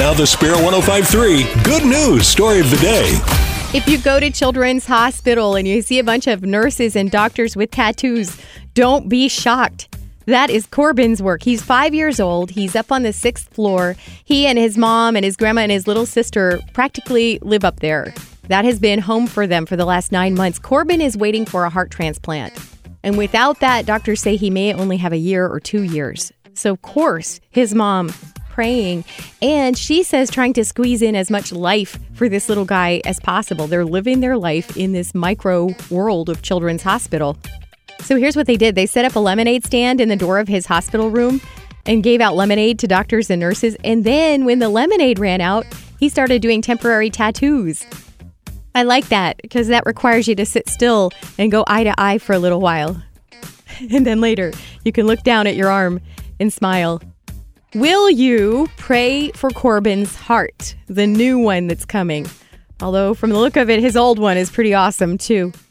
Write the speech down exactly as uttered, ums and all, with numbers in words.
Now the Spirit one oh five point three Good News Story of the Day. If you go to Children's Hospital and you see a bunch of nurses and doctors with tattoos, don't be shocked. That is Corbin's work. He's five years old. He's up on the sixth floor. He and his mom and his grandma and his little sister practically live up there. That has been home for them for the last nine months. Corbin is waiting for a heart transplant. And without that, doctors say he may only have a year or two years. So, of course, his mom praying, and she says trying to squeeze in as much life for this little guy as possible. They're living their life in this micro world of Children's Hospital. So here's what they did. They set up a lemonade stand in the door of his hospital room and gave out lemonade to doctors and nurses. And then when the lemonade ran out, he started doing temporary tattoos. I like that because that requires you to sit still and go eye to eye for a little while. And then later, you can look down at your arm and smile. Will you pray for Corbin's heart, the new one that's coming? Although from the look of it, his old one is pretty awesome too.